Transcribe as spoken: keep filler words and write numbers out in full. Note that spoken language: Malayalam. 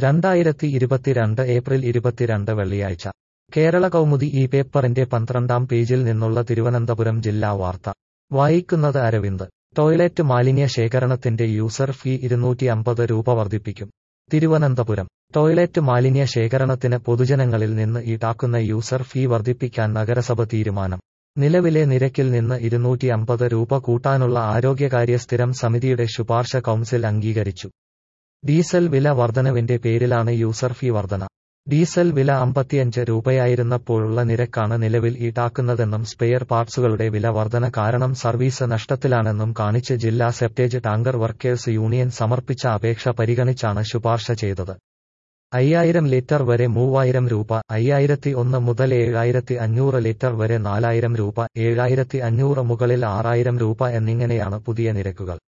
രണ്ടായിരത്തി ഇരുപത്തിരണ്ട് ഏപ്രിൽ ഇരുപത്തിരണ്ട് വെള്ളിയാഴ്ച കേരള കൗമുദി ഈ പേപ്പറിന്റെ പന്ത്രണ്ടാം പേജിൽ നിന്നുള്ള തിരുവനന്തപുരം ജില്ലാ വാർത്ത വായിക്കുന്നത് അരവിന്ദ്. ടോയ്ലറ്റ് മാലിന്യ ശേഖരണത്തിന്റെ യൂസർ ഫീ ഇരുന്നൂറ്റി അമ്പത് രൂപ വർദ്ധിപ്പിക്കും. തിരുവനന്തപുരം ടോയ്ലറ്റ് മാലിന്യ ശേഖരണത്തിന് പൊതുജനങ്ങളിൽ നിന്ന് ഈടാക്കുന്ന യൂസർ ഫീ വർദ്ധിപ്പിക്കാൻ നഗരസഭ തീരുമാനം. നിലവിലെ നിരക്കിൽ നിന്ന് ഇരുന്നൂറ്റി അമ്പത് രൂപ കൂട്ടാനുള്ള ആരോഗ്യകാര്യ സ്ഥിരം സമിതിയുടെ ശുപാർശ കൗൺസിൽ അംഗീകരിച്ചു. ഡീസൽ വില വർധനവിന്റെ പേരിലാണ് യൂസർ ഫീ വർധന. ഡീസൽ വില അമ്പത്തിയഞ്ച് രൂപയായിരുന്നപ്പോഴുള്ള നിരക്കാണ് നിലവിൽ ഈടാക്കുന്നതെന്നും സ്പെയർ പാർട്സുകളുടെ വില വർധന കാരണം സർവീസ് നഷ്ടത്തിലാണെന്നും കാണിച്ച് ജില്ലാ സെപ്റ്റേജ് ടാങ്കർ വർക്കേഴ്സ് യൂണിയൻ സമർപ്പിച്ച അപേക്ഷ പരിഗണിച്ചാണ് ശുപാർശ ചെയ്തത്. അയ്യായിരം ലിറ്റർ വരെ മൂവായിരം രൂപ, അയ്യായിരത്തി ഒന്ന് മുതൽ ഏഴായിരത്തി അഞ്ഞൂറ് ലിറ്റർ വരെ നാലായിരം രൂപ, ഏഴായിരത്തി അഞ്ഞൂറ് മുകളിൽ ആറായിരം രൂപ എന്നിങ്ങനെയാണ് പുതിയ നിരക്കുകൾ.